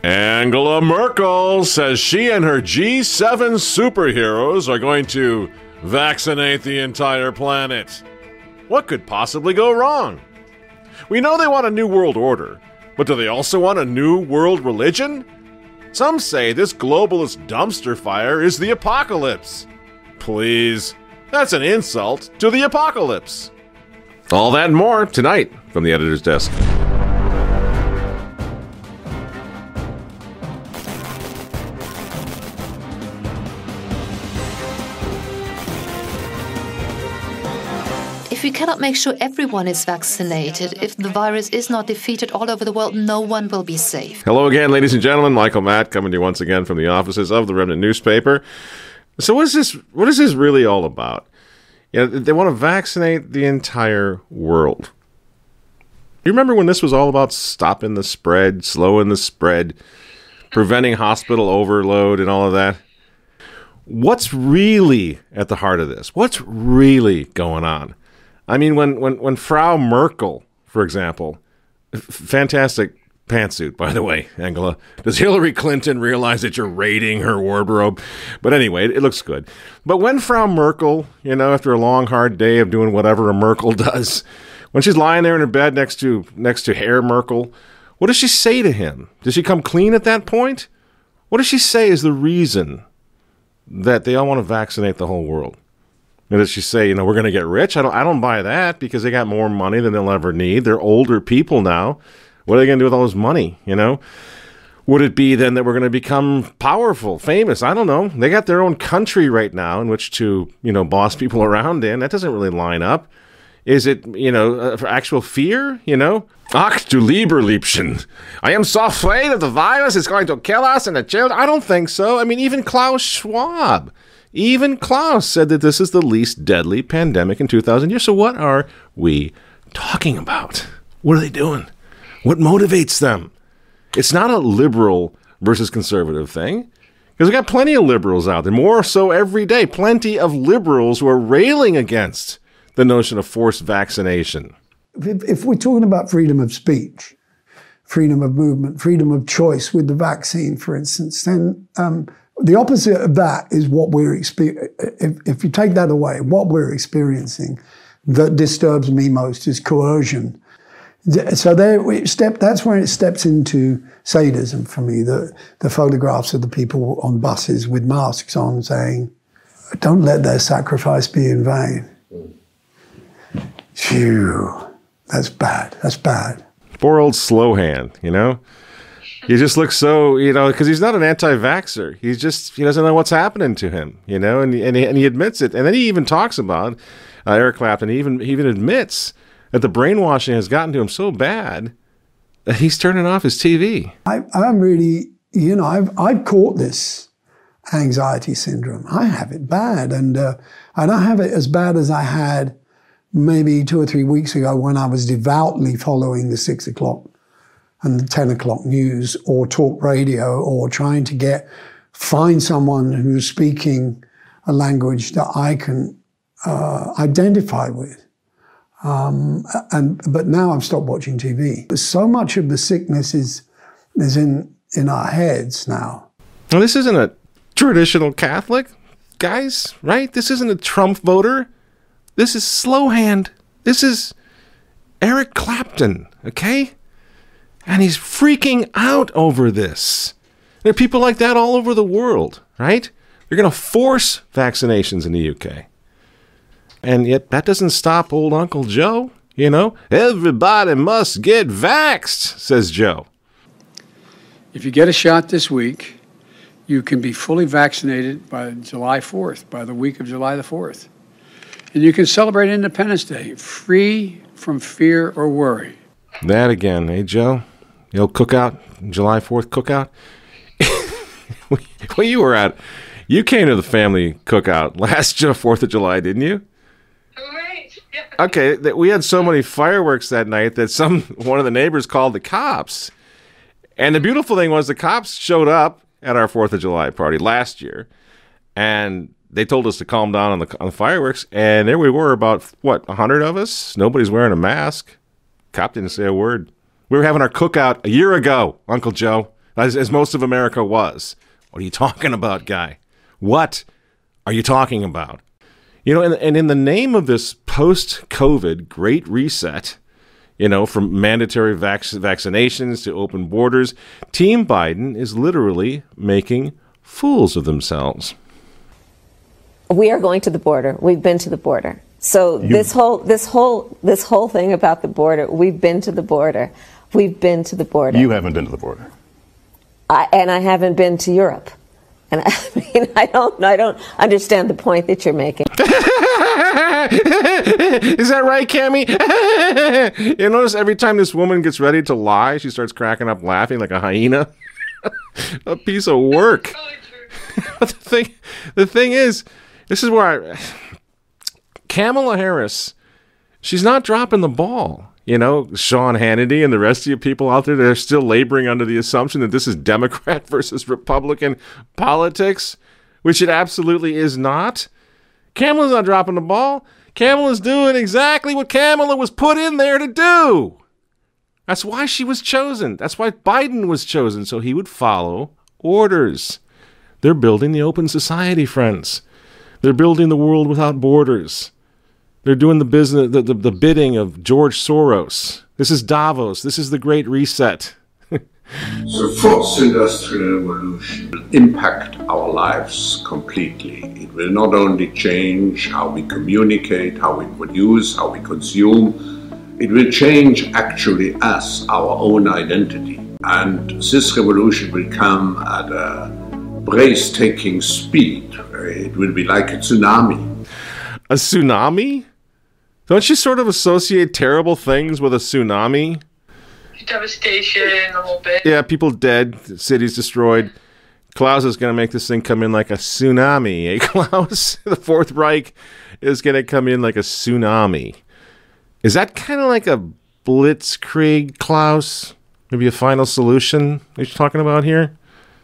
Angela Merkel says she and her G7 superheroes are going to vaccinate the entire planet. What could possibly go wrong? We know they want a new world order, but do they also want a new world religion? Some say this globalist dumpster fire is the apocalypse. Please, that's an insult to the apocalypse. All that and more tonight from the editor's desk. If we cannot make sure everyone is vaccinated, if the virus is not defeated all over the world, no one will be safe. Hello again, ladies and gentlemen. Michael Matt coming to you once again from the offices of the Remnant newspaper. So what is this really all about? They want to vaccinate the entire world. You remember when this was all about stopping the spread, slowing the spread, preventing hospital overload and all of that? What's really at the heart of this? What's really going on? I mean, when Frau Merkel, for example, fantastic pantsuit, by the way, Angela. Does Hillary Clinton realize that you're raiding her wardrobe? But anyway, it looks good. But when Frau Merkel, after a long, hard day of doing whatever a Merkel does, when she's lying there in her bed next to Herr Merkel, what does she say to him? Does she come clean at that point? What does she say is the reason that they all want to vaccinate the whole world? And does she say, we're going to get rich? I don't buy that, because they got more money than they'll ever need. They're older people now. What are they going to do with all this money, Would it be then that we're going to become powerful, famous? I don't know. They got their own country right now in which to, boss people around in. That doesn't really line up. Is it, for actual fear, Ach du lieber Liebchen. I am so afraid that the virus is going to kill us and the children. I don't think so. I mean, even Klaus Schwab. Even Klaus said that this is the least deadly pandemic in 2,000 years. So what are we talking about? What are they doing? What motivates them? It's not a liberal versus conservative thing, because we got plenty of liberals out there, more so every day. Plenty of liberals who are railing against the notion of forced vaccination. If we're talking about freedom of speech, freedom of movement, freedom of choice with the vaccine, for instance, then the opposite of that is what we're experiencing. If you take that away, what we're experiencing that disturbs me most is coercion. So that's where it steps into sadism for me, the photographs of the people on buses with masks on saying, don't let their sacrifice be in vain. Phew, that's bad. That's bad. Poor old Slowhand, He just looks so, because he's not an anti-vaxxer. He doesn't know what's happening to him, and he admits it. And then he even talks about, Eric Clapton, he even admits that the brainwashing has gotten to him so bad that he's turning off his TV. I'm really, I've caught this anxiety syndrome. I have it bad. And I don't have it as bad as I had maybe 2 or 3 weeks ago when I was devoutly following the 6 o'clock and the 10 o'clock news or talk radio, or trying to find someone who's speaking a language that I can identify with. But now I've stopped watching TV. So much of the sickness is in our heads now. Well, this isn't a traditional Catholic, guys, right? This isn't a Trump voter. This is Slowhand. This is Eric Clapton, okay? And he's freaking out over this. There are people like that all over the world, right? They're going to force vaccinations in the UK. And yet that doesn't stop old Uncle Joe, Everybody must get vaxxed, says Joe. If you get a shot this week, you can be fully vaccinated by July 4th, by the week of July the 4th. And you can celebrate Independence Day free from fear or worry. That again, hey, Joe? The old cookout, July 4th cookout? Well, you came to the family cookout last 4th of July, didn't you? Right. Yeah. Okay, we had so many fireworks that night that one of the neighbors called the cops. And the beautiful thing was the cops showed up at our 4th of July party last year, and they told us to calm down on the fireworks, and there we were, about, 100 of us? Nobody's wearing a mask. Cop didn't say a word. We were having our cookout a year ago, Uncle Joe. as most of America was. What are you talking about, guy? What are you talking about? You know, and in the name of this post-COVID Great Reset, you know, from mandatory vaccinations to open borders, Team Biden is literally making fools of themselves. We are going to the border. We've been to the border. So this whole thing about the border, we've been to the border. We've been to the border. You haven't been to the border. And I haven't been to Europe. And I mean, I don't understand the point that you're making. Is that right, Cammie? You notice every time this woman gets ready to lie, she starts cracking up laughing like a hyena? A piece of work. But the thing is, this is where Kamala Harris, she's not dropping the ball. You know, Sean Hannity and the rest of you people out there that are still laboring under the assumption that this is Democrat versus Republican politics, which it absolutely is not. Kamala's not dropping the ball. Kamala's doing exactly what Kamala was put in there to do. That's why she was chosen. That's why Biden was chosen, so he would follow orders. They're building the open society, friends. They're building the world without borders. They're doing the business, the bidding of George Soros. This is Davos. This is the Great Reset. The fourth industrial revolution will impact our lives completely. It will not only change how we communicate, how we produce, how we consume. It will change actually us, our own identity. And this revolution will come at a breathtaking speed. It will be like a tsunami. A tsunami? Don't you sort of associate terrible things with a tsunami? Devastation, a little bit. Yeah, people dead, cities destroyed. Klaus is going to make this thing come in like a tsunami. Eh, Klaus? The Fourth Reich is going to come in like a tsunami. Is that kind of like a blitzkrieg, Klaus? Maybe a final solution that you're talking about here?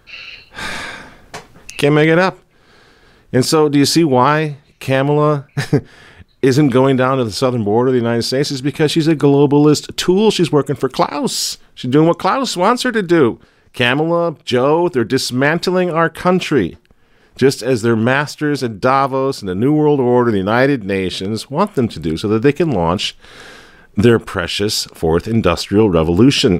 Can't make it up. And so do you see why Kamala isn't going down to the southern border of the United States? Is because she's a globalist tool. She's working for Klaus. She's doing what Klaus wants her to do. Kamala, Joe, they're dismantling our country, just as their masters at Davos and the New World Order, the United Nations, want them to do so that they can launch their precious Fourth Industrial Revolution.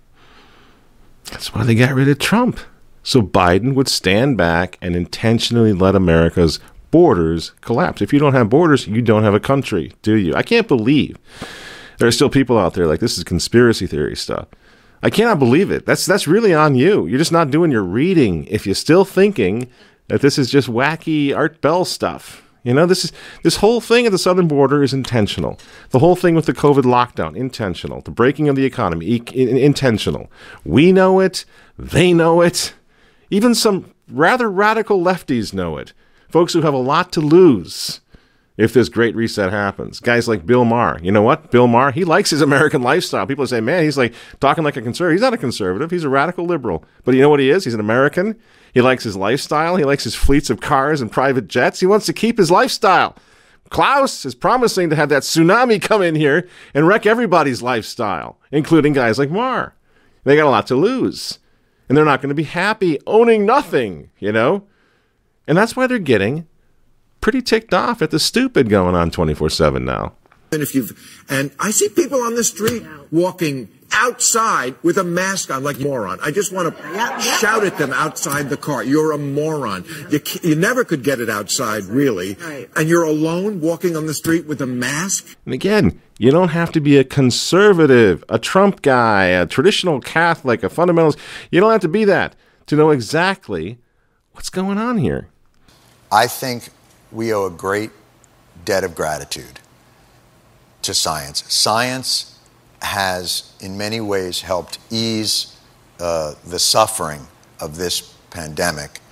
That's why they got rid of Trump. So Biden would stand back and intentionally let America's borders collapse. If you don't have borders, you don't have a country, do you? I can't believe there are still people out there like this is conspiracy theory stuff. I cannot believe it. That's really on you. You're just not doing your reading if you're still thinking that this is just wacky Art Bell stuff. You know, this whole thing at the southern border is intentional. The whole thing with the COVID lockdown, intentional. The breaking of the economy, intentional. We know it. They know it. Even some rather radical lefties know it. Folks who have a lot to lose if this Great Reset happens. Guys like Bill Maher. You know what? Bill Maher, he likes his American lifestyle. People say, man, he's like talking like a conservative. He's not a conservative. He's a radical liberal. But you know what he is? He's an American. He likes his lifestyle. He likes his fleets of cars and private jets. He wants to keep his lifestyle. Klaus is promising to have that tsunami come in here and wreck everybody's lifestyle, including guys like Maher. They got a lot to lose. And they're not going to be happy owning nothing, you know? And that's why they're getting pretty ticked off at the stupid going on 24/7 now. And I see people on the street walking outside with a mask on like a moron. I just want to shout at them outside the car. You're a moron. You never could get it outside, really. And you're alone walking on the street with a mask. And again, you don't have to be a conservative, a Trump guy, a traditional Catholic, a fundamentalist. You don't have to be that to know exactly what's going on here. I think we owe a great debt of gratitude to science. Science has, in many ways, helped ease the suffering of this pandemic,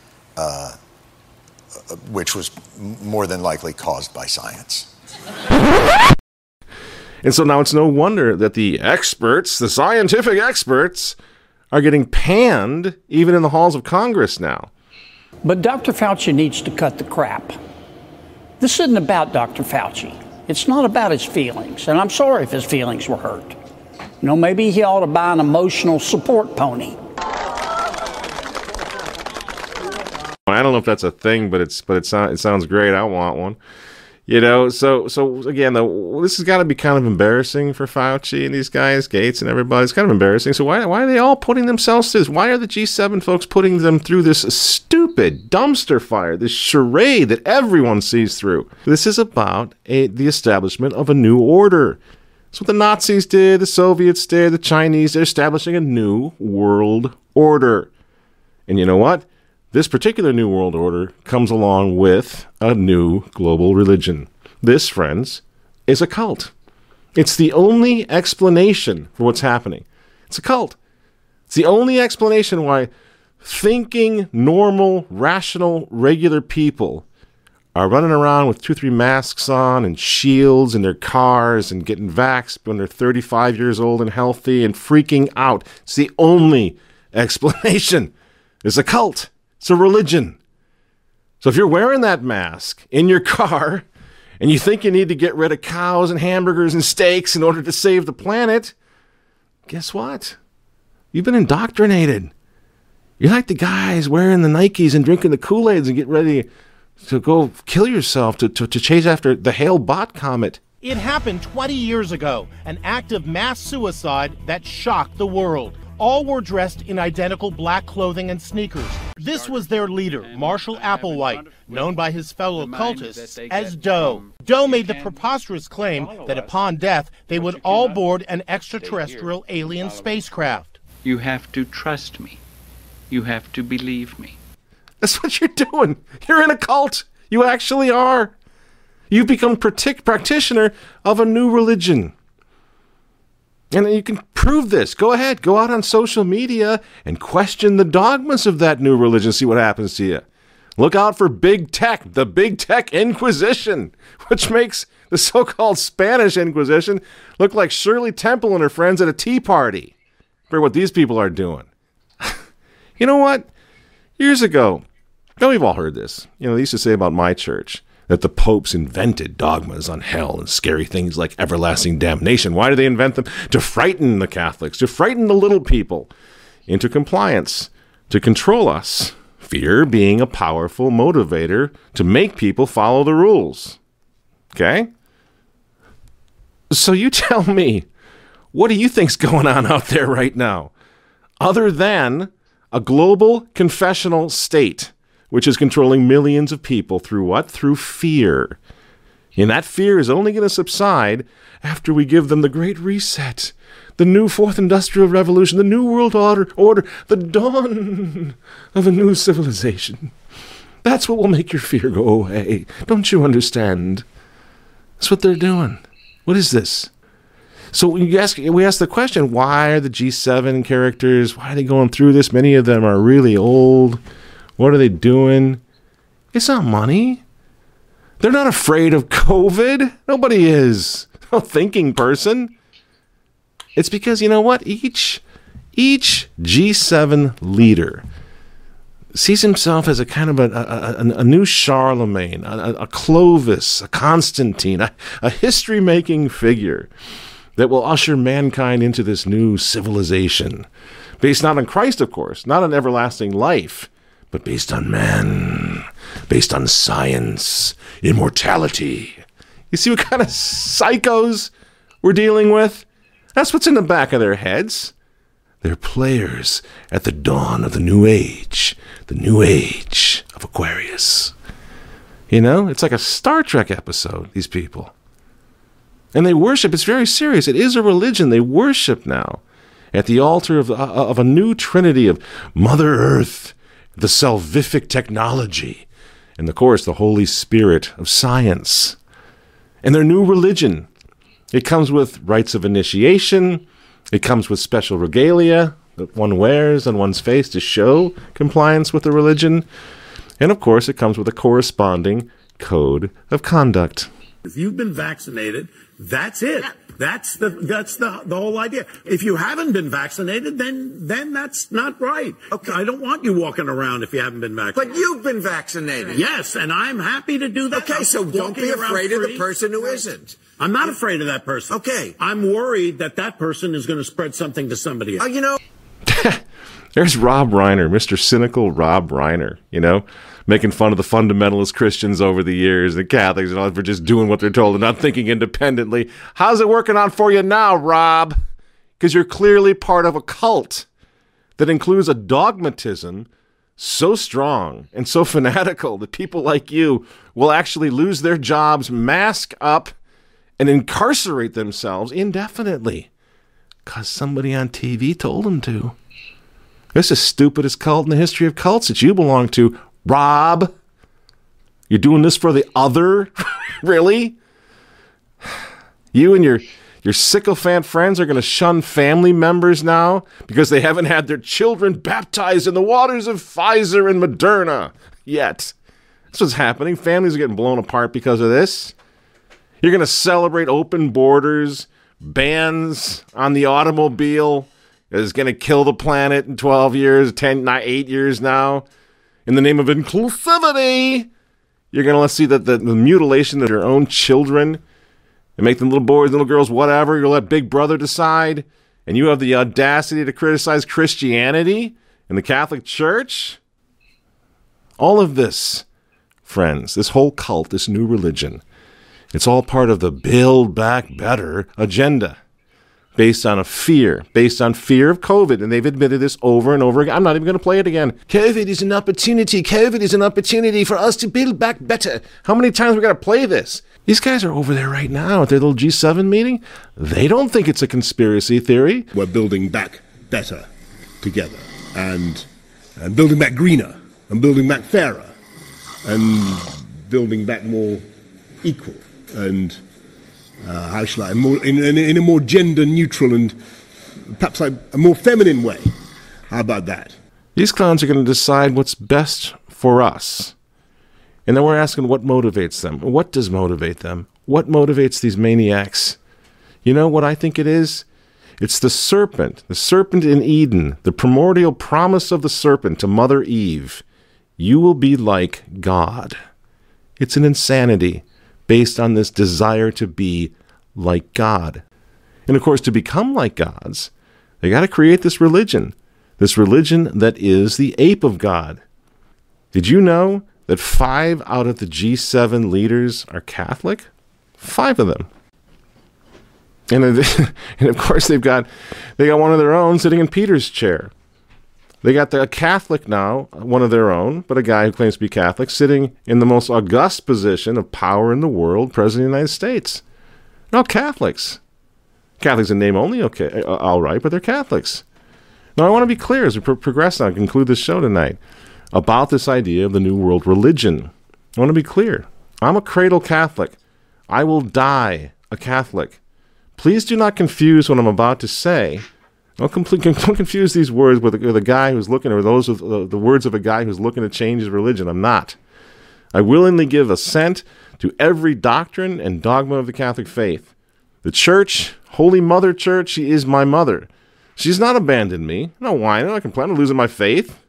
which was more than likely caused by science. And so now it's no wonder that the experts, the scientific experts, are getting panned even in the halls of Congress now. But Dr. Fauci needs to cut the crap. This isn't about Dr. Fauci. It's not about his feelings, and I'm sorry if his feelings were hurt. You know, maybe he ought to buy an emotional support pony. I don't know if that's a thing, but it sounds great. I want one. So again, this has got to be kind of embarrassing for Fauci and these guys, Gates and everybody. It's kind of embarrassing. So why are they all putting themselves through this? Why are the G7 folks putting them through this stupid dumpster fire, this charade that everyone sees through? This is about the establishment of a new order. That's what the Nazis did, the Soviets did, the Chinese. They're establishing a new world order. And you know what? This particular new world order comes along with a new global religion. This, friends, is a cult. It's the only explanation for what's happening. It's a cult. It's the only explanation why thinking, normal, rational, regular people are running around with 2-3 masks on and shields in their cars and getting vaxxed when they're 35 years old and healthy and freaking out. It's the only explanation. It's a cult. It's a religion. So if you're wearing that mask in your car and you think you need to get rid of cows and hamburgers and steaks in order to save the planet, guess what? You've been indoctrinated. You're like the guys wearing the Nikes and drinking the Kool-Aids and get ready to go kill yourself to chase after the Hale-Bopp comet. It happened 20 years ago, an act of mass suicide that shocked the world. All were dressed in identical black clothing and sneakers. This was their leader, Marshall Applewhite, known by his fellow cultists as Doe. Doe made the preposterous claim that upon death, they would all board an extraterrestrial alien spacecraft. You have to trust me. You have to believe me. That's what you're doing. You're in a cult. You actually are. You've become practitioner of a new religion. And you can prove this. Go ahead. Go out on social media and question the dogmas of that new religion. See what happens to you. Look out for big tech, the big tech Inquisition, which makes the so-called Spanish Inquisition look like Shirley Temple and her friends at a tea party. For what these people are doing. You know what? Years ago, we've all heard this. They used to say about my church that the popes invented dogmas on hell and scary things like everlasting damnation. Why do they invent them? To frighten the Catholics, to frighten the little people into compliance, to control us. Fear being a powerful motivator to make people follow the rules. Okay? So you tell me, what do you think's going on out there right now? Other than a global confessional state, which is controlling millions of people through what? Through fear. And that fear is only going to subside after we give them the Great Reset, the new Fourth Industrial Revolution, the New World Order, the dawn of a new civilization. That's what will make your fear go away. Don't you understand? That's what they're doing. What is this? So we ask the question, why are the G7 characters, why are they going through this? Many of them are really old. What are they doing? It's not money. They're not afraid of COVID. Nobody is. No thinking person. It's because, you know what? Each G7 leader sees himself as a kind of a new Charlemagne, a Clovis, a Constantine, a history-making figure that will usher mankind into this new civilization, based not on Christ, of course, not on everlasting life, but based on man, based on science, immortality. You see what kind of psychos we're dealing with? That's what's in the back of their heads. They're players at the dawn of the new age of Aquarius. It's like a Star Trek episode, these people. And they worship, it's very serious. It is a religion. They worship now at the altar of a new trinity of Mother Earth, the salvific technology, and of course the Holy Spirit of science. And their new religion, it comes with rites of initiation, it comes with special regalia that one wears on one's face to show compliance with the religion, and of course it comes with a corresponding code of conduct. If you've been vaccinated, that's it. That's the whole idea. If you haven't been vaccinated, then that's not right. Okay. I don't want you walking around if you haven't been vaccinated. But you've been vaccinated. Yes, and I'm happy to do that. Okay, so don't be afraid of the person who isn't. I'm not afraid of that person. Okay. I'm worried that person is going to spread something to somebody else. There's Rob Reiner, Mr. Cynical Rob Reiner, making fun of the fundamentalist Christians over the years, the Catholics and all, for just doing what they're told and not thinking independently. How's it working out for you now, Rob? Because you're clearly part of a cult that includes a dogmatism so strong and so fanatical that people like you will actually lose their jobs, mask up, and incarcerate themselves indefinitely because somebody on TV told them to. This is the stupidest cult in the history of cults that you belong to, Rob. You're doing this for the other? Really? You and your sycophant friends are going to shun family members now because they haven't had their children baptized in the waters of Pfizer and Moderna yet. That's what's happening. Families are getting blown apart because of this. You're going to celebrate open borders, bans on the automobile is going to kill the planet in 12 years, 8 years now. In the name of inclusivity, you're going to see that the mutilation of your own children and make them little boys, little girls, whatever. You'll let Big Brother decide. And you have the audacity to criticize Christianity and the Catholic Church? All of this, friends, this whole cult, this new religion, it's all part of the Build Back Better agenda. Based on fear of COVID. And they've admitted this over and over again. I'm not even going to play it again. COVID is an opportunity. COVID is an opportunity for us to build back better. How many times we got to play this? These guys are over there right now at their little G7 meeting. They don't think it's a conspiracy theory. We're building back better together and building back greener and building back fairer and building back more equal and how shall I, in a more gender-neutral and perhaps a more feminine way. How about that? These clowns are going to decide what's best for us. And then we're asking what motivates them. What does motivate them? What motivates these maniacs? You know what I think it is? It's the serpent in Eden, the primordial promise of the serpent to Mother Eve. You will be like God. It's an insanity based on this desire to be like God. And of course, to become like gods, they got to create this religion that is the ape of God. Did you know that 5 out of the G7 leaders are Catholic? 5 of them. And of course, they got one of their own sitting in Peter's chair. They got a Catholic now, one of their own, but a guy who claims to be Catholic, sitting in the most august position of power in the world, President of the United States. No, Catholics. Catholics in name only, okay, all right, but they're Catholics. Now, I want to be clear as we progress now and conclude this show tonight about this idea of the New World religion. I want to be clear. I'm a cradle Catholic. I will die a Catholic. Please do not confuse what I'm about to say. Don't confuse these words with a guy who's looking, or those with the words of a guy who's looking to change his religion. I'm not. I willingly give assent to every doctrine and dogma of the Catholic faith. The Church, Holy Mother Church, she is my mother. She's not abandoned me. No whining. I can plan on losing my faith.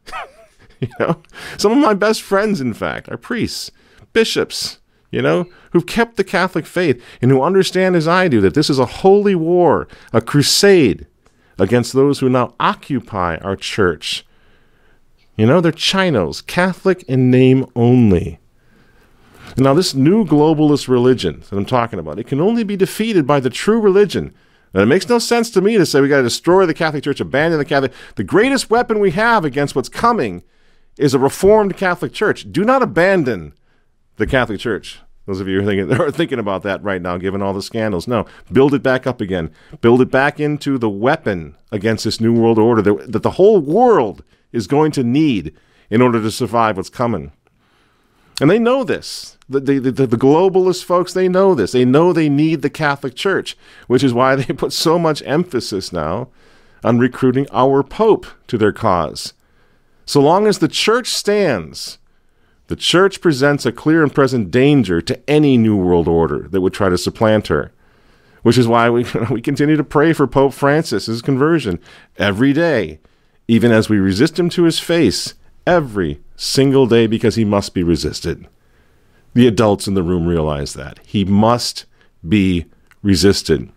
Some of my best friends, in fact, are priests, bishops, who've kept the Catholic faith and who understand as I do that this is a holy war, a crusade against those who now occupy our church. They're Chinos, Catholic in name only. Now, this new globalist religion that I'm talking about, it can only be defeated by the true religion. And it makes no sense to me to say we got to destroy the Catholic Church, abandon the Catholic. The greatest weapon we have against what's coming is a reformed Catholic Church. Do not abandon the Catholic Church. Those of you who are thinking about that right now, given all the scandals. No, build it back up again. Build it back into the weapon against this New World Order that the whole world is going to need in order to survive what's coming. And they know this. The globalist folks, they know this. They know they need the Catholic Church, which is why they put so much emphasis now on recruiting our Pope to their cause. So long as the Church stands, the Church presents a clear and present danger to any New World Order that would try to supplant her, which is why we continue to pray for Pope Francis' conversion every day, even as we resist him to his face every single day, because he must be resisted. The adults in the room realize that. He must be resisted.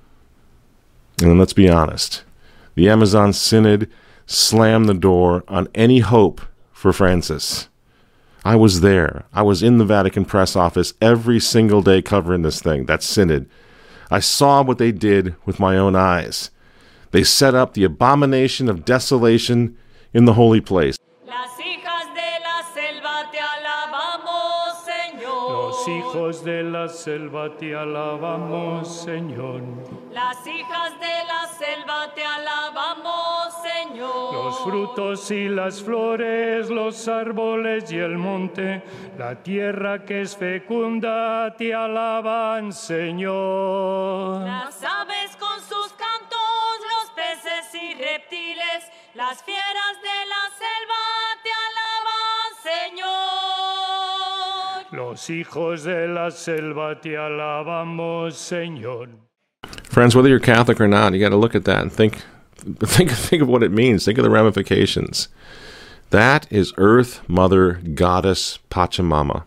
And let's be honest. The Amazon Synod slammed the door on any hope for Francis. I was there. I was in the Vatican press office every single day covering this thing, that synod. I saw what they did with my own eyes. They set up the abomination of desolation in the holy place. Los hijos de la selva te alabamos, Señor. Los hijos de la selva te alabamos, Señor. Las hijas de la selva te alabamos, Señor. Los frutos y las flores, los árboles y el monte, la tierra que es fecunda te alaban, Señor. Las aves con sus cantos, los peces y reptiles, las fieras de la selva te alaban, Señor. Los hijos de la selva te alabamos, Señor. Friends, whether you're Catholic or not, you got to look at that and think of what it means. Think of the ramifications. That is Earth Mother Goddess Pachamama.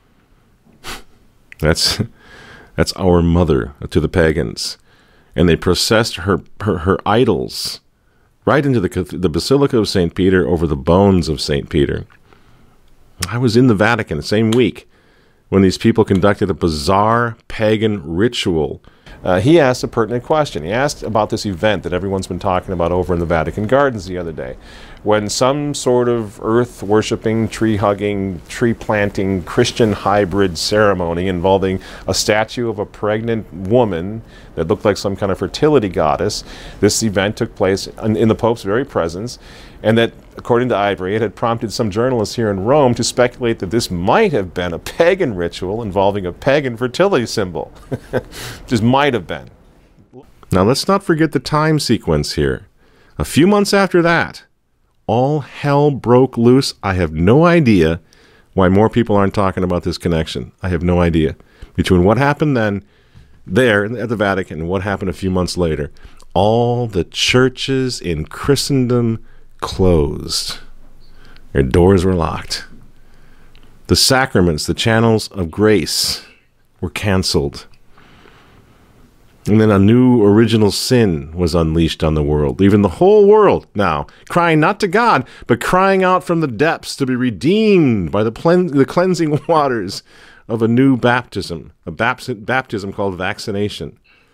That's our mother to the pagans, and they processed her idols right into the Basilica of St. Peter over the bones of St. Peter. I was in the Vatican the same week when these people conducted a bizarre pagan ritual. He asked a pertinent question. He asked about this event that everyone's been talking about over in the Vatican Gardens the other day, when some sort of earth-worshipping, tree-hugging, tree-planting Christian hybrid ceremony involving a statue of a pregnant woman that looked like some kind of fertility goddess. This event took place in the Pope's very presence, and that, according to Ivory, it had prompted some journalists here in Rome to speculate that this might have been a pagan ritual involving a pagan fertility symbol. Just might have been. Now, let's not forget the time sequence here. A few months after that, all hell broke loose. I have no idea why more people aren't talking about this connection. I have no idea. Between what happened then, there at the Vatican, and what happened a few months later, all the churches in Christendom closed. Their doors were locked. The sacraments, the channels of grace, were canceled. And then a new original sin was unleashed on the world, leaving the whole world now crying not to God, but crying out from the depths to be redeemed by the cleansing waters of a new baptism, a baptism called vaccination.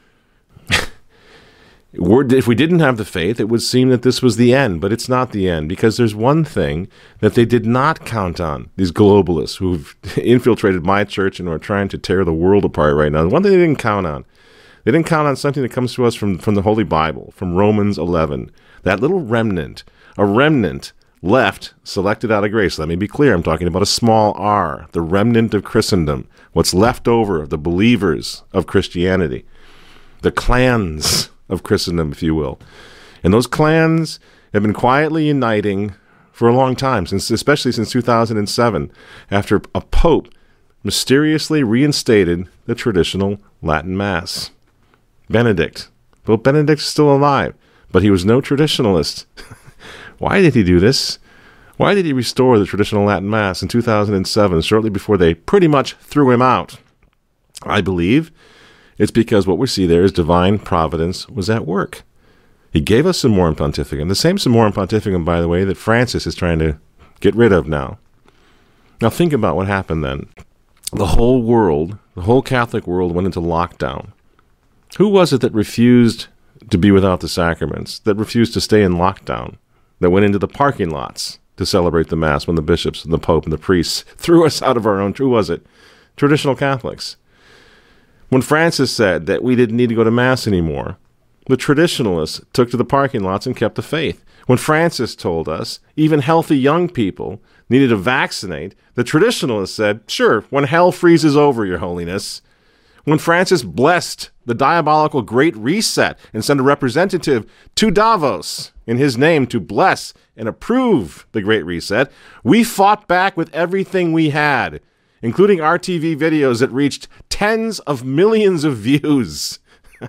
If we didn't have the faith, it would seem that this was the end, but it's not the end, because there's one thing that they did not count on, these globalists who've infiltrated my church and are trying to tear the world apart right now. The one thing they didn't count on, they didn't count on something that comes to us from the Holy Bible, from Romans 11, that little remnant, a remnant left, selected out of grace. Let me be clear, I'm talking about a small r, the remnant of Christendom, what's left over of the believers of Christianity, the clans of Christendom, if you will. And those clans have been quietly uniting for a long time, especially since 2007, after a pope mysteriously reinstated the traditional Latin Mass. Benedict. Pope Benedict is still alive, but he was no traditionalist. Why did he do this? Why did he restore the traditional Latin Mass in 2007, shortly before they pretty much threw him out? I believe it's because what we see there is divine providence was at work. He gave us Summorum Pontificum, the same Summorum Pontificum, by the way, that Francis is trying to get rid of now. Now think about what happened then. The whole world, the whole Catholic world went into lockdown. Who was it that refused to be without the sacraments, that refused to stay in lockdown, that went into the parking lots to celebrate the Mass when the bishops and the Pope and the priests threw us out of our own? Who was it? Traditional Catholics. When Francis said that we didn't need to go to Mass anymore, the traditionalists took to the parking lots and kept the faith. When Francis told us even healthy young people needed to vaccinate, the traditionalists said, sure, when hell freezes over, Your Holiness. When Francis blessed the diabolical Great Reset and sent a representative to Davos in his name to bless and approve the Great Reset, we fought back with everything we had, including RTV videos that reached tens of millions of views.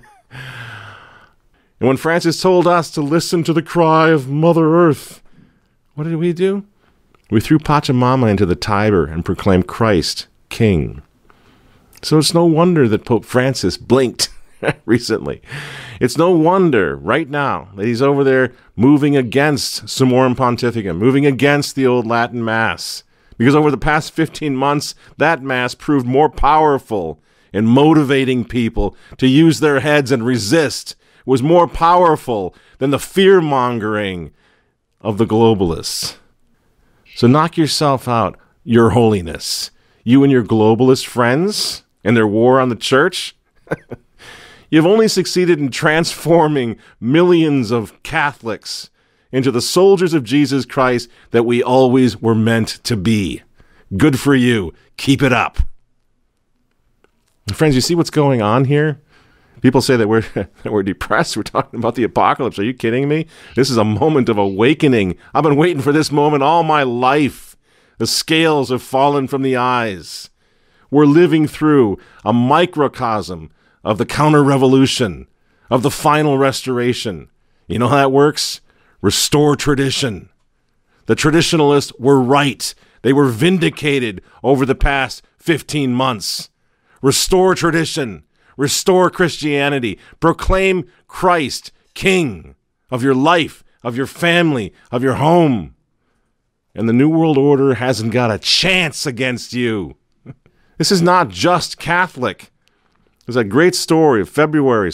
And when Francis told us to listen to the cry of Mother Earth, what did we do? We threw Pachamama into the Tiber and proclaimed Christ King. So it's no wonder that Pope Francis blinked recently. It's no wonder right now that he's over there moving against Summorum Pontificum, moving against the old Latin Mass, Because over the past 15 months, that mass proved more powerful in motivating people to use their heads and resist. It was more powerful than the fear-mongering of the globalists. So knock yourself out, Your Holiness. You and your globalist friends and their war on the church? You've only succeeded in transforming millions of Catholics into the soldiers of Jesus Christ that we always were meant to be. Good for you. Keep it up. Friends, you see what's going on here? People say that we're depressed. We're talking about the apocalypse. Are you kidding me? This is a moment of awakening. I've been waiting for this moment all my life. The scales have fallen from the eyes. We're living through a microcosm of the counter-revolution, of the final restoration. You know how that works? Restore tradition. The traditionalists were right. They were vindicated over the past 15 months. Restore tradition. Restore Christianity. Proclaim Christ King of your life, of your family, of your home. And the New World Order hasn't got a chance against you. This is not just Catholic. There's a great story of February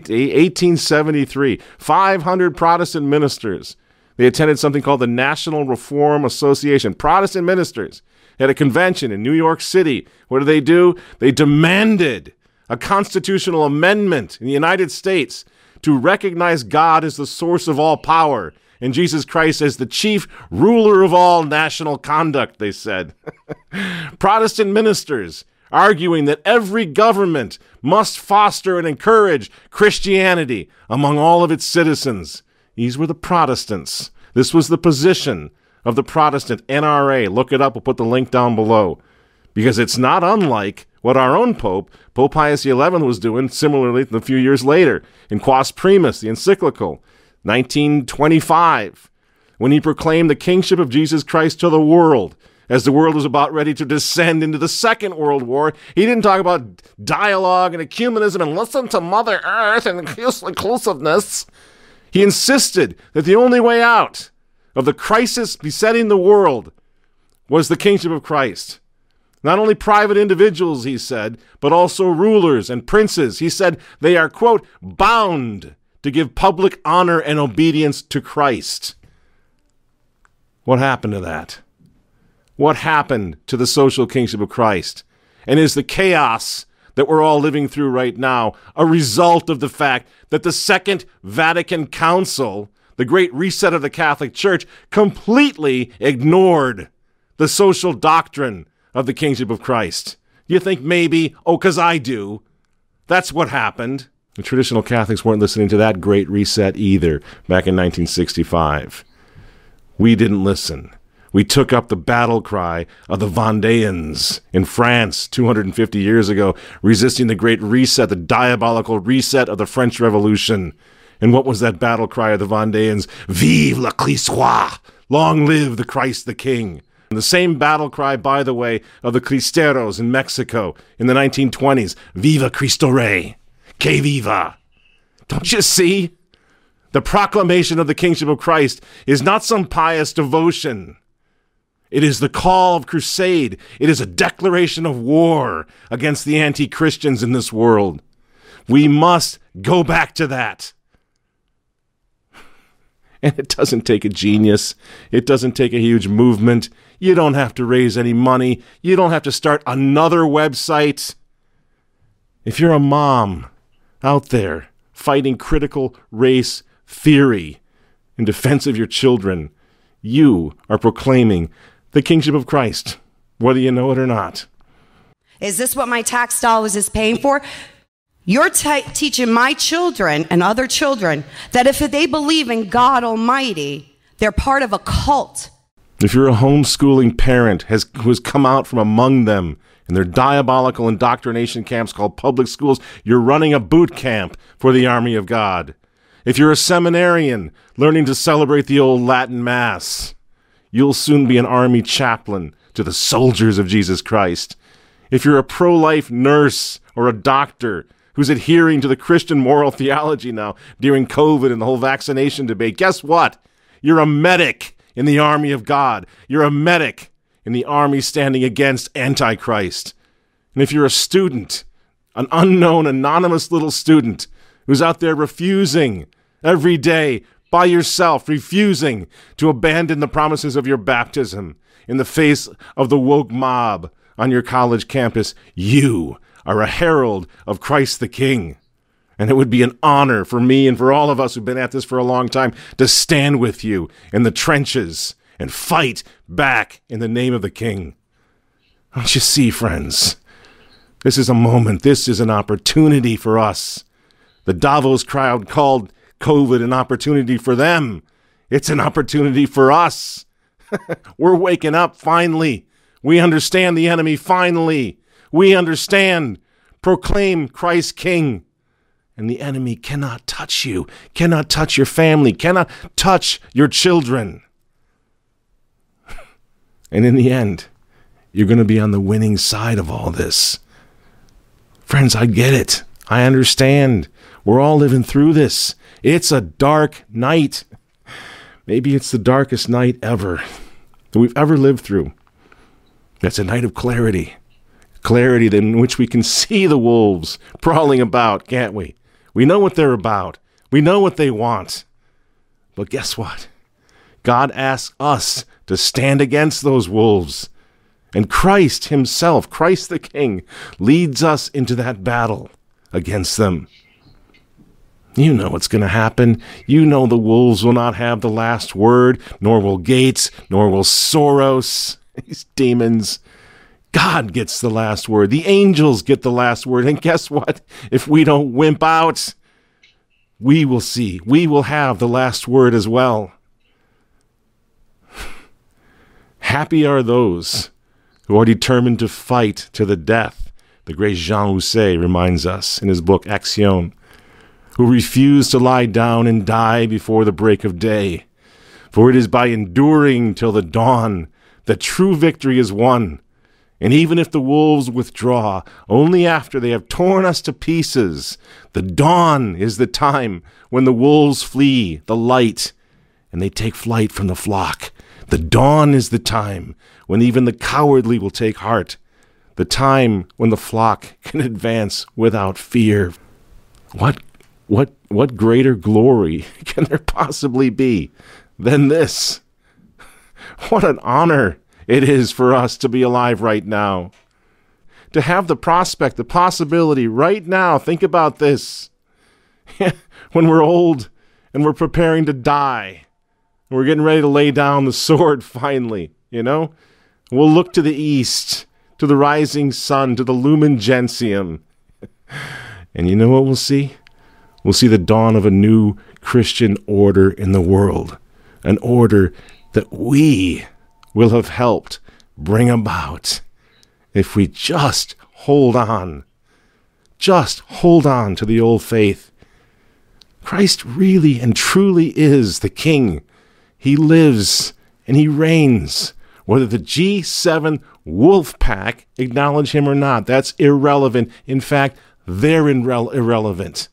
1873. 500 Protestant ministers. They attended something called the National Reform Association. Protestant ministers had a convention in New York City. What do? They demanded a constitutional amendment in the United States to recognize God as the source of all power and Jesus Christ as the chief ruler of all national conduct, they said. Protestant ministers arguing that every government must foster and encourage Christianity among all of its citizens. These were the Protestants. This was the position of the Protestant NRA. Look it up. We'll put the link down below. Because it's not unlike what our own Pope Pius XI, was doing similarly a few years later in Quas Primus, the encyclical, 1925, when he proclaimed the kingship of Jesus Christ to the world. As the world was about ready to descend into the Second World War, he didn't talk about dialogue and ecumenism and listen to Mother Earth and inclusiveness. He insisted that the only way out of the crisis besetting the world was the kingship of Christ. Not only private individuals, he said, but also rulers and princes. He said they are, quote, bound to give public honor and obedience to Christ. What happened to that? What happened to the social kingship of Christ? And is the chaos that we're all living through right now a result of the fact that the Second Vatican Council, the great reset of the Catholic Church, completely ignored the social doctrine of the kingship of Christ? You think maybe, because I do, that's what happened. The traditional Catholics weren't listening to that great reset either back in 1965. We didn't listen. We took up the battle cry of the Vendéans in France 250 years ago, resisting the great reset, the diabolical reset of the French Revolution. And what was that battle cry of the Vendéans? Vive le Christ roi! Long live the Christ the King! And the same battle cry, by the way, of the Cristeros in Mexico in the 1920s. Viva Cristo Rey! Que viva! Don't you see? The proclamation of the kingship of Christ is not some pious devotion. It is the call of crusade. It is a declaration of war against the anti-Christians in this world. We must go back to that. And it doesn't take a genius. It doesn't take a huge movement. You don't have to raise any money. You don't have to start another website. If you're a mom out there fighting critical race theory in defense of your children, you are proclaiming the kingship of Christ, whether you know it or not. Is this what my tax dollars is paying for? You're teaching my children and other children that if they believe in God Almighty, they're part of a cult. If you're a homeschooling parent who has come out from among them in their diabolical indoctrination camps called public schools, you're running a boot camp for the army of God. If you're a seminarian learning to celebrate the old Latin Mass, you'll soon be an army chaplain to the soldiers of Jesus Christ. If you're a pro-life nurse or a doctor who's adhering to the Christian moral theology now during COVID and the whole vaccination debate, guess what? You're a medic in the army of God. You're a medic in the army standing against Antichrist. And if you're a student, an unknown, anonymous little student who's out there refusing every day by yourself, refusing to abandon the promises of your baptism in the face of the woke mob on your college campus, you are a herald of Christ the King. And it would be an honor for me and for all of us who've been at this for a long time to stand with you in the trenches and fight back in the name of the King. Don't you see, friends? This is a moment. This is an opportunity for us. The Davos crowd called COVID an opportunity for them. It's an opportunity for us. We're waking up finally. We understand the enemy finally. We understand. Proclaim Christ King. And the enemy cannot touch you, cannot touch your family, cannot touch your children. And in the end, you're going to be on the winning side of all this. Friends, I get it. I understand. We're all living through this. It's a dark night. Maybe it's the darkest night ever that we've ever lived through. That's a night of clarity. Clarity in which we can see the wolves prowling about, can't we? We know what they're about. We know what they want. But guess what? God asks us to stand against those wolves. And Christ himself, Christ the King, leads us into that battle against them. You know what's going to happen. You know the wolves will not have the last word, nor will Gates, nor will Soros, these demons. God gets the last word. The angels get the last word. And guess what? If we don't wimp out, we will see. We will have the last word as well. Happy are those who are determined to fight to the death, the great Jean Housset reminds us in his book Action, who refuse to lie down and die before the break of day. For it is by enduring till the dawn that true victory is won. And even if the wolves withdraw, only after they have torn us to pieces, the dawn is the time when the wolves flee the light, and they take flight from the flock. The dawn is the time when even the cowardly will take heart, the time when the flock can advance without fear. What greater glory can there possibly be than this? What an honor it is for us to be alive right now. To have the prospect, the possibility right now, think about this. When we're old and we're preparing to die, we're getting ready to lay down the sword finally, you know? We'll look to the east, to the rising sun, to the lumen gentium. And you know what we'll see? We'll see the dawn of a new Christian order in the world. An order that we will have helped bring about if we just hold on. Just hold on to the old faith. Christ really and truly is the King. He lives and he reigns. Whether the G7 wolf pack acknowledge him or not, that's irrelevant. In fact, they're irrelevant.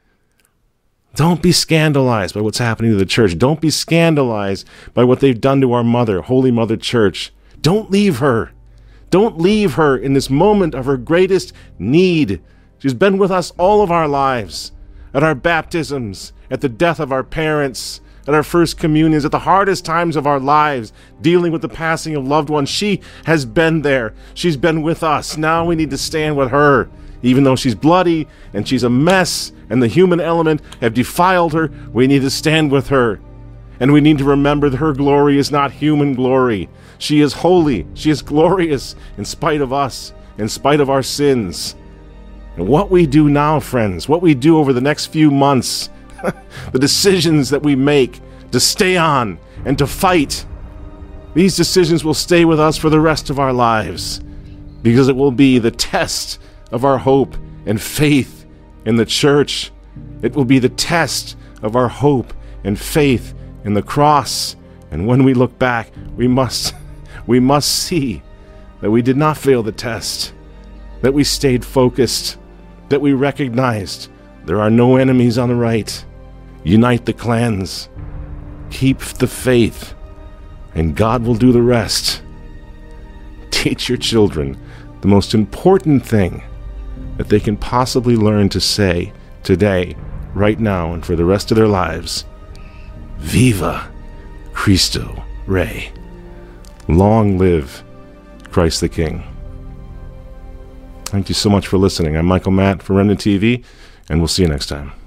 Don't be scandalized by what's happening to the church. Don't be scandalized by what they've done to our mother, Holy Mother Church. Don't leave her. Don't leave her in this moment of her greatest need. She's been with us all of our lives, at our baptisms, at the death of our parents, at our first communions, at the hardest times of our lives, dealing with the passing of loved ones. She has been there. She's been with us. Now we need to stand with her. Even though she's bloody and she's a mess and the human element have defiled her, we need to stand with her. And we need to remember that her glory is not human glory. She is holy. She is glorious in spite of us, in spite of our sins. And what we do now, friends, what we do over the next few months, the decisions that we make to stay on and to fight, these decisions will stay with us for the rest of our lives, because it will be the test of our hope and faith in the church. It will be the test of our hope and faith in the cross. And when we look back, we must see that we did not fail the test, that we stayed focused, that we recognized there are no enemies on the right. Unite the clans. Keep the faith, and God will do the rest. teach your children the most important thing that they can possibly learn to say today, right now, and for the rest of their lives. Viva Cristo Rey. Long live Christ the King. Thank you so much for listening. I'm Michael Matt for Remnant TV, and we'll see you next time.